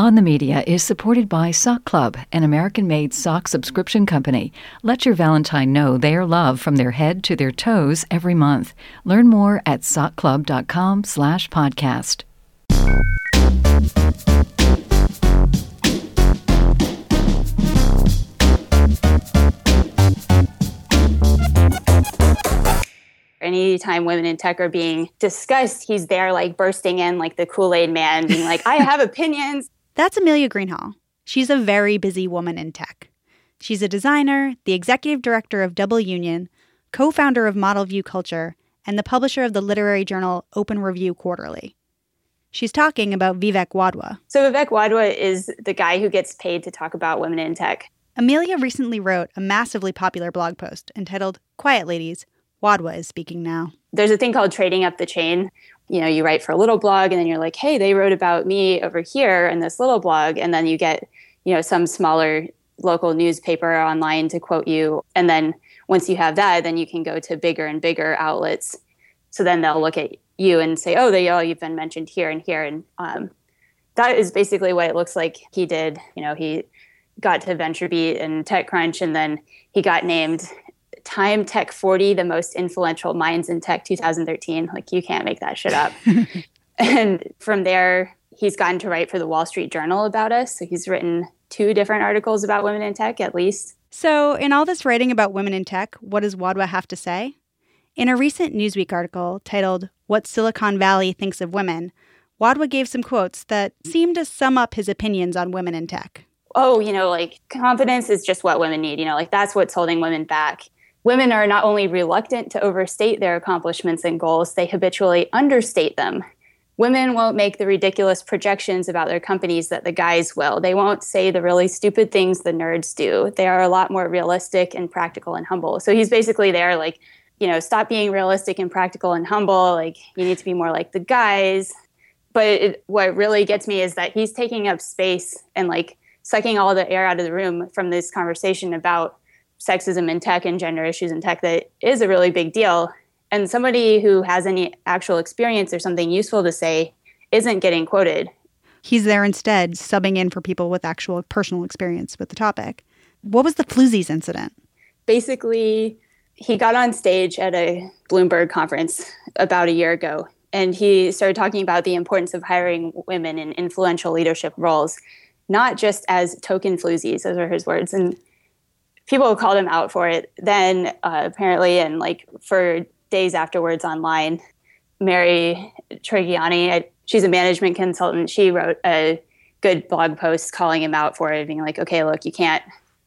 On the Media is supported by Sock Club, an American-made sock subscription company. Let your Valentine know their love from their head to their toes every month. Learn more at sockclub.com/podcast. Anytime women in tech are being discussed, he's there like bursting in like the Kool-Aid man, being like, I have opinions. That's Amelia Greenhall. She's a very busy woman in tech. She's a designer, the executive director of Double Union, co-founder of Model View Culture, and the publisher of the literary journal Open Review Quarterly. She's talking about Vivek Wadhwa. So Vivek Wadhwa is the guy who gets paid to talk about women in tech. Amelia recently wrote a massively popular blog post entitled, Quiet Ladies, Wadhwa is speaking now. There's a thing called trading up the chain. You know, you write for a little blog and then you're like, hey, they wrote about me over here in this little blog. And then you get, you know, some smaller local newspaper online to quote you. And then once you have that, then you can go to bigger and bigger outlets. So then they'll look at you and say, oh, you've been mentioned here and here. And that is basically what it looks like he did. You know, he got to VentureBeat and TechCrunch, and then he got named Time Tech 40, the most influential minds in tech 2013. Like, you can't make that shit up. And from there, he's gotten to write for the Wall Street Journal about us. So he's written 2 different articles about women in tech, at least. So in all this writing about women in tech, what does Wadhwa have to say? In a recent Newsweek article titled, What Silicon Valley Thinks of Women, Wadhwa gave some quotes that seem to sum up his opinions on women in tech. Oh, you know, like, confidence is just what women need. You know, like, that's what's holding women back. Women are not only reluctant to overstate their accomplishments and goals, they habitually understate them. Women won't make the ridiculous projections about their companies that the guys will. They won't say the really stupid things the nerds do. They are a lot more realistic and practical and humble. So he's basically there like, you know, stop being realistic and practical and humble. Like, you need to be more like the guys. But what really gets me is that he's taking up space and like sucking all the air out of the room from this conversation about sexism in tech and gender issues in tech that is a really big deal. And somebody who has any actual experience or something useful to say isn't getting quoted. He's there instead, subbing in for people with actual personal experience with the topic. What was the Floozies incident? Basically, he got on stage at a Bloomberg conference about a year ago, and he started talking about the importance of hiring women in influential leadership roles, not just as token floozies, those are his words. And people called him out for it then, apparently, and like for days afterwards online. Mary Trigiani, she's a management consultant. She wrote a good blog post calling him out for it, being like, okay, look, you can't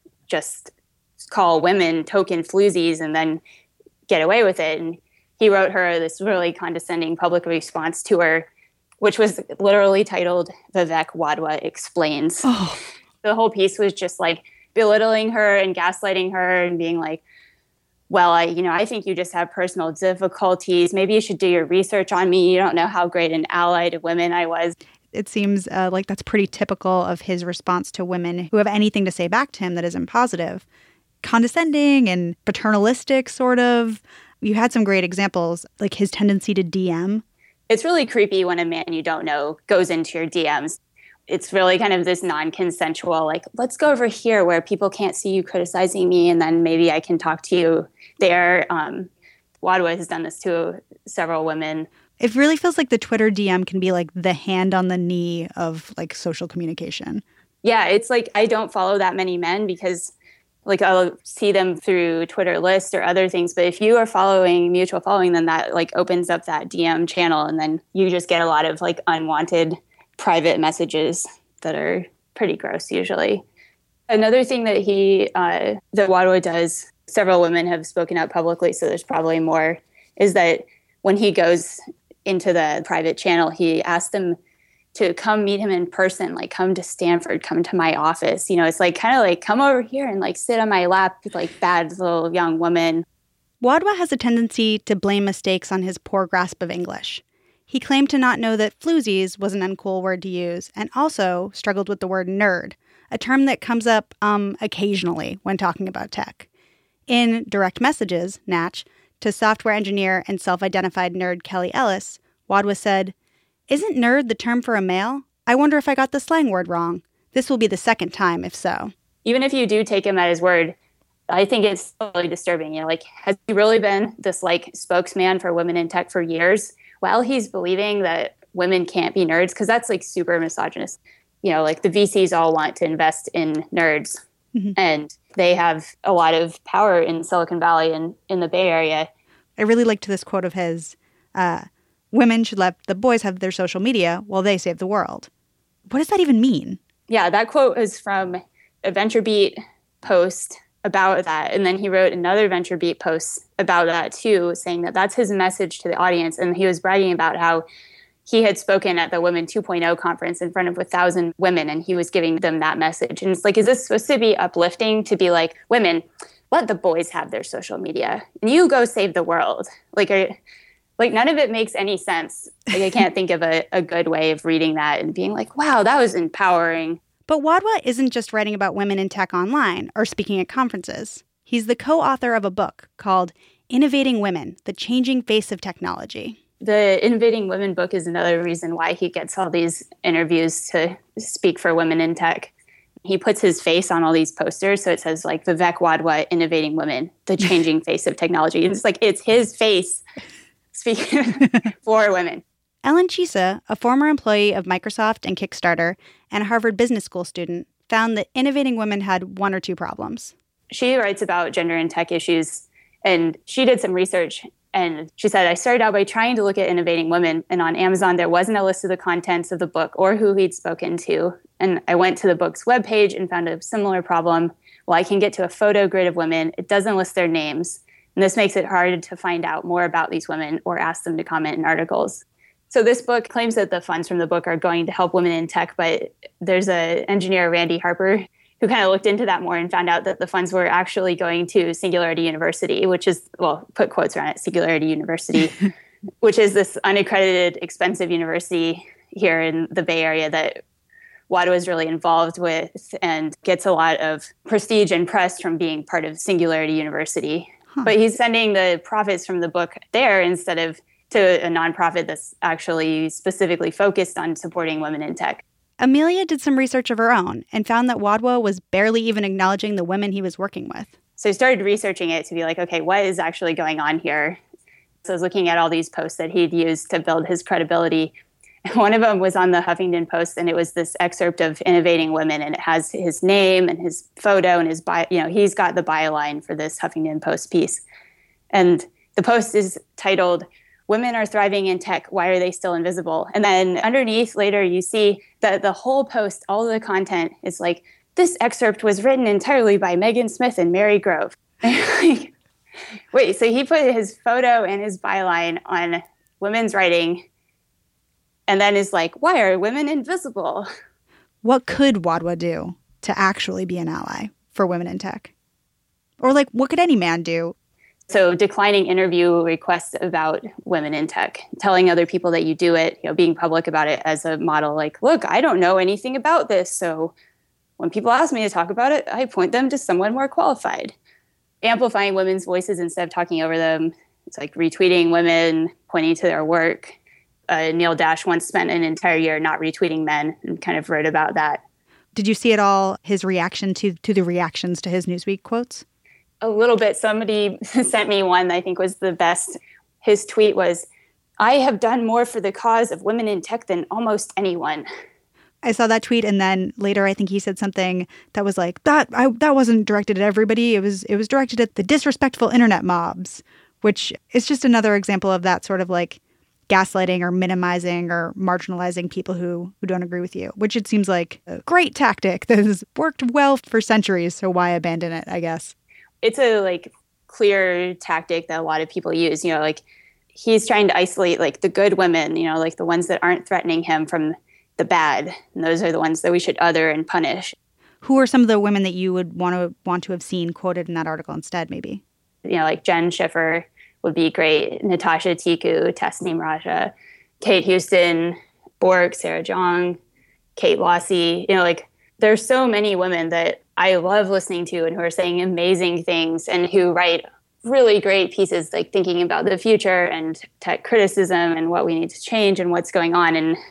just call women token floozies and then get away with it. And he wrote her this really condescending public response to her, which was literally titled Vivek Wadhwa Explains. Oh. The whole piece was just like belittling her and gaslighting her and being like, well, I think you just have personal difficulties. Maybe you should do your research on me. You don't know how great an ally to women I was. It seems like that's pretty typical of his response to women who have anything to say back to him that isn't positive. Condescending and paternalistic, sort of. You had some great examples, like his tendency to DM. It's really creepy when a man you don't know goes into your DMs. It's really kind of this non-consensual, like, let's go over here where people can't see you criticizing me, and then maybe I can talk to you there. Wadhwa has done this to several women. It really feels like the Twitter DM can be like the hand on the knee of like social communication. Yeah, it's like I don't follow that many men because like I'll see them through Twitter lists or other things. But if you are following mutual following, then that like opens up that DM channel, and then you just get a lot of like unwanted private messages that are pretty gross usually. Another thing that that Wadhwa does, several women have spoken out publicly, so there's probably more, is that when he goes into the private channel, he asks them to come meet him in person, like come to Stanford, come to my office. You know, it's like kind of like come over here and like sit on my lap with like bad little young woman. Wadhwa has a tendency to blame mistakes on his poor grasp of English. He claimed to not know that floozies was an uncool word to use, and also struggled with the word nerd, a term that comes up occasionally when talking about tech. In direct messages, Natch, to software engineer and self-identified nerd Kelly Ellis, Wadhwa said, "Isn't nerd the term for a male? I wonder if I got the slang word wrong. This will be the second time, if so. Even if you do take him at his word, I think it's totally disturbing. Like, has he really been this spokesman for women in tech for years while he's believing that women can't be nerds? Because that's super misogynist. The VCs all want to invest in nerds, and they have a lot of power in Silicon Valley and in the Bay Area. I really liked this quote of his, women should let the boys have their social media while they save the world. What does that even mean? Yeah, that quote is from a VentureBeat post about that. And then he wrote another VentureBeat post about that too, saying that that's his message to the audience. And he was bragging about how he had spoken at the Women 2.0 conference in front of 1,000 women, and he was giving them that message. And it's is this supposed to be uplifting to be like, women, let the boys have their social media and you go save the world? None of it makes any sense. I can't think of a good way of reading that and being like, wow, that was empowering. But Wadhwa isn't just writing about women in tech online or speaking at conferences. He's the co-author of a book called Innovating Women, The Changing Face of Technology. The Innovating Women book is another reason why he gets all these interviews to speak for women in tech. He puts his face on all these posters. So it says Vivek Wadhwa, Innovating Women, The Changing Face of Technology. And it's his face speaking for women. Ellen Chisa, a former employee of Microsoft and Kickstarter and a Harvard Business School student, found that Innovating Women had one or two problems. She writes about gender and tech issues, and she did some research. And she said, I started out by trying to look at Innovating Women, and on Amazon, there wasn't a list of the contents of the book or who he'd spoken to. And I went to the book's webpage and found a similar problem. Well, I can get to a photo grid of women. It doesn't list their names. And this makes it hard to find out more about these women or ask them to comment in articles. So this book claims that the funds from the book are going to help women in tech, but there's an engineer, Randy Harper, who kind of looked into that more and found out that the funds were actually going to Singularity University, which is, put quotes around it, Singularity University, which is this unaccredited, expensive university here in the Bay Area that Wadhwa is really involved with and gets a lot of prestige and press from being part of Singularity University. Huh. But he's sending the profits from the book there instead of to a nonprofit that's actually specifically focused on supporting women in tech. Amelia did some research of her own and found that Wadhwa was barely even acknowledging the women he was working with. So I started researching it to be okay, what is actually going on here? So I was looking at all these posts that he'd used to build his credibility. And one of them was on the Huffington Post, and it was this excerpt of Innovating Women, and it has his name and his photo and his bio. He's got the byline for this Huffington Post piece. And the post is titled, Women are thriving in tech. Why are they still invisible? And then underneath later, you see that the whole post, all of the content is this excerpt was written entirely by Megan Smith and Mary Grove. Wait, so he put his photo and his byline on women's writing and then is why are women invisible? What could Wadhwa do to actually be an ally for women in tech? Or what could any man do? So declining interview requests about women in tech, telling other people that you do it, being public about it as a model, look, I don't know anything about this. So when people ask me to talk about it, I point them to someone more qualified. Amplifying women's voices instead of talking over them. It's retweeting women, pointing to their work. Neil Dash once spent an entire year not retweeting men and kind of wrote about that. Did you see at all his reaction to the reactions to his Newsweek quotes? A little bit. Somebody sent me one that I think was the best. His tweet was, I have done more for the cause of women in tech than almost anyone. I saw that tweet, and then later I think he said something that was that wasn't directed at everybody. It was directed at the disrespectful internet mobs, which is just another example of that sort of gaslighting or minimizing or marginalizing people who don't agree with you, which it seems like a great tactic that has worked well for centuries. So why abandon it, I guess? It's a clear tactic that a lot of people use. He's trying to isolate the good women, the ones that aren't threatening him from the bad. And those are the ones that we should other and punish. Who are some of the women that you would want to have seen quoted in that article instead, maybe? Jen Schiffer would be great. Natasha Tiku, Tasneem Raja, Kate Houston, Bork, Sarah Jong, Kate Lossie. There's so many women that I love listening to and who are saying amazing things and who write really great pieces, thinking about the future and tech criticism and what we need to change and what's going on. And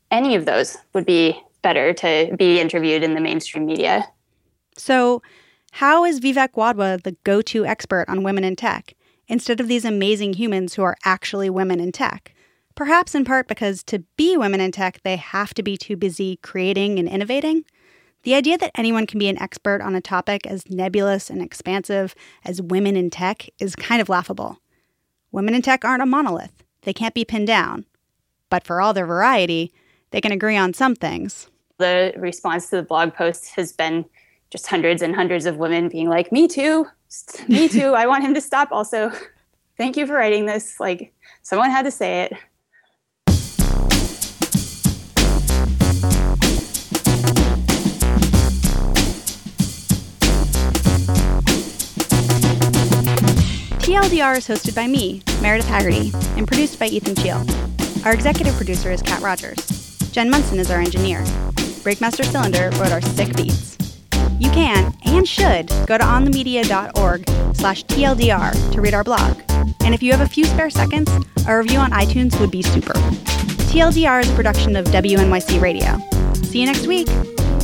any of those would be better to be interviewed in the mainstream media. So how is Vivek Wadhwa the go-to expert on women in tech, instead of these amazing humans who are actually women in tech? Perhaps in part because to be women in tech, they have to be too busy creating and innovating. The idea that anyone can be an expert on a topic as nebulous and expansive as women in tech is kind of laughable. Women in tech aren't a monolith. They can't be pinned down. But for all their variety, they can agree on some things. The response to the blog post has been just hundreds and hundreds of women being like, me too, I want him to stop also. Thank you for writing this. Like, someone had to say it. TLDR is hosted by me, Meredith Haggerty, and produced by Ethan Cheel. Our executive producer is Kat Rogers. Jen Munson is our engineer. Breakmaster Cylinder wrote our sick beats. You can, and should, go to onthemedia.org/TLDR to read our blog. And if you have a few spare seconds, a review on iTunes would be super. TLDR is a production of WNYC Radio. See you next week.